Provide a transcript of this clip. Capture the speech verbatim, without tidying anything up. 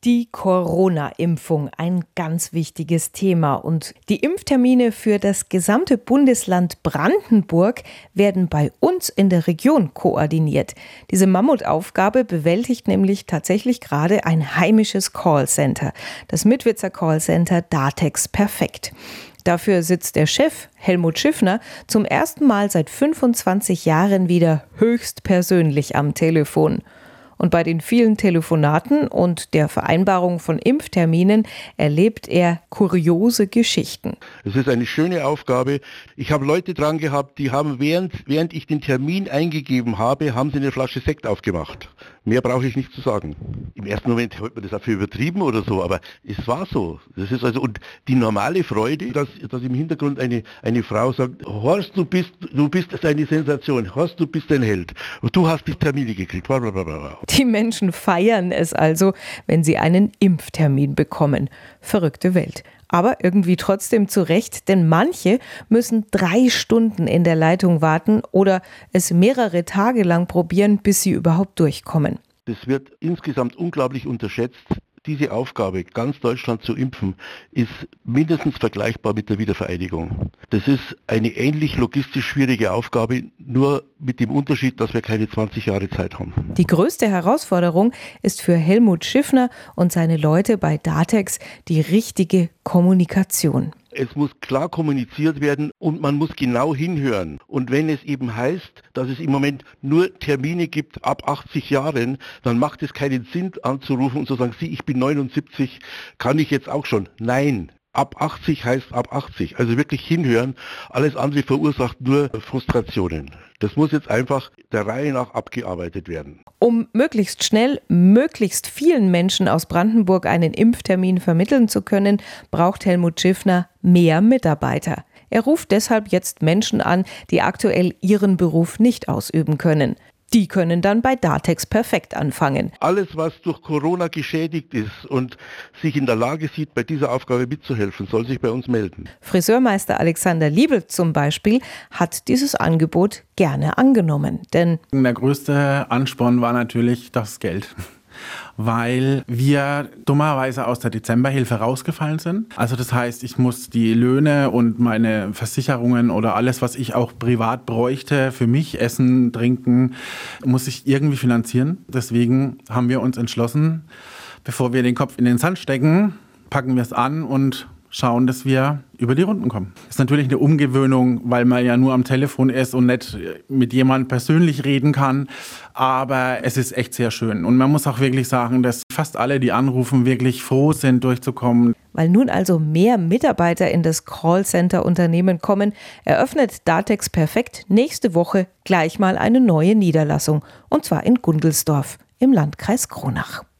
Die Corona-Impfung, ein ganz wichtiges Thema. Und die Impftermine für das gesamte Bundesland Brandenburg werden bei uns in der Region koordiniert. Diese Mammutaufgabe bewältigt nämlich tatsächlich gerade ein heimisches Callcenter, das Mitwitzer Callcenter Datex Perfekt. Dafür sitzt der Chef, Helmut Schiffner, zum ersten Mal seit fünfundzwanzig Jahren wieder höchstpersönlich am Telefon. Und bei den vielen Telefonaten und der Vereinbarung von Impfterminen erlebt er kuriose Geschichten. Es ist eine schöne Aufgabe. Ich habe Leute dran gehabt, die haben während, während ich den Termin eingegeben habe, haben sie eine Flasche Sekt aufgemacht. Mehr brauche ich nicht zu sagen. Im ersten Moment hält man das dafür übertrieben oder so, aber es war so. Das ist also, und die normale Freude, dass, dass im Hintergrund eine, eine Frau sagt, Horst, du bist, du bist eine Sensation, Horst, du bist ein Held. Und du hast die Termine gekriegt. Blablabla. Die Menschen feiern es also, wenn sie einen Impftermin bekommen. Verrückte Welt. Aber irgendwie trotzdem zu Recht, denn manche müssen drei Stunden in der Leitung warten oder es mehrere Tage lang probieren, bis sie überhaupt durchkommen. Das wird insgesamt unglaublich unterschätzt. Diese Aufgabe, ganz Deutschland zu impfen, ist mindestens vergleichbar mit der Wiedervereinigung. Das ist eine ähnlich logistisch schwierige Aufgabe, nur mit dem Unterschied, dass wir keine zwanzig Jahre Zeit haben. Die größte Herausforderung ist für Helmut Schiffner und seine Leute bei Datex die richtige Kommunikation. Es muss klar kommuniziert werden und man muss genau hinhören. Und wenn es eben heißt, dass es im Moment nur Termine gibt ab achtzig Jahren, dann macht es keinen Sinn anzurufen und zu sagen, Sie, ich bin neunundsiebzig, kann ich jetzt auch schon? Nein. Ab achtzig heißt ab achtzig. Also wirklich hinhören. Alles andere verursacht nur Frustrationen. Das muss jetzt einfach der Reihe nach abgearbeitet werden. Um möglichst schnell, möglichst vielen Menschen aus Brandenburg einen Impftermin vermitteln zu können, braucht Helmut Schiffner mehr Mitarbeiter. Er ruft deshalb jetzt Menschen an, die aktuell ihren Beruf nicht ausüben können. Die können dann bei Datex Perfekt anfangen. Alles, was durch Corona geschädigt ist und sich in der Lage sieht, bei dieser Aufgabe mitzuhelfen, soll sich bei uns melden. Friseurmeister Alexander Liebel zum Beispiel hat dieses Angebot gerne angenommen. Denn der größte Ansporn war natürlich das Geld. Weil wir dummerweise aus der Dezemberhilfe rausgefallen sind. Also das heißt, ich muss die Löhne und meine Versicherungen oder alles, was ich auch privat bräuchte, für mich, Essen, Trinken, muss ich irgendwie finanzieren. Deswegen haben wir uns entschlossen, bevor wir den Kopf in den Sand stecken, packen wir es an und schauen, dass wir über die Runden kommen. Das ist natürlich eine Umgewöhnung, weil man ja nur am Telefon ist und nicht mit jemandem persönlich reden kann. Aber es ist echt sehr schön. Und man muss auch wirklich sagen, dass fast alle, die anrufen, wirklich froh sind, durchzukommen. Weil nun also mehr Mitarbeiter in das Callcenter-Unternehmen kommen, eröffnet Datex Perfekt nächste Woche gleich mal eine neue Niederlassung. Und zwar in Gundelsdorf im Landkreis Kronach.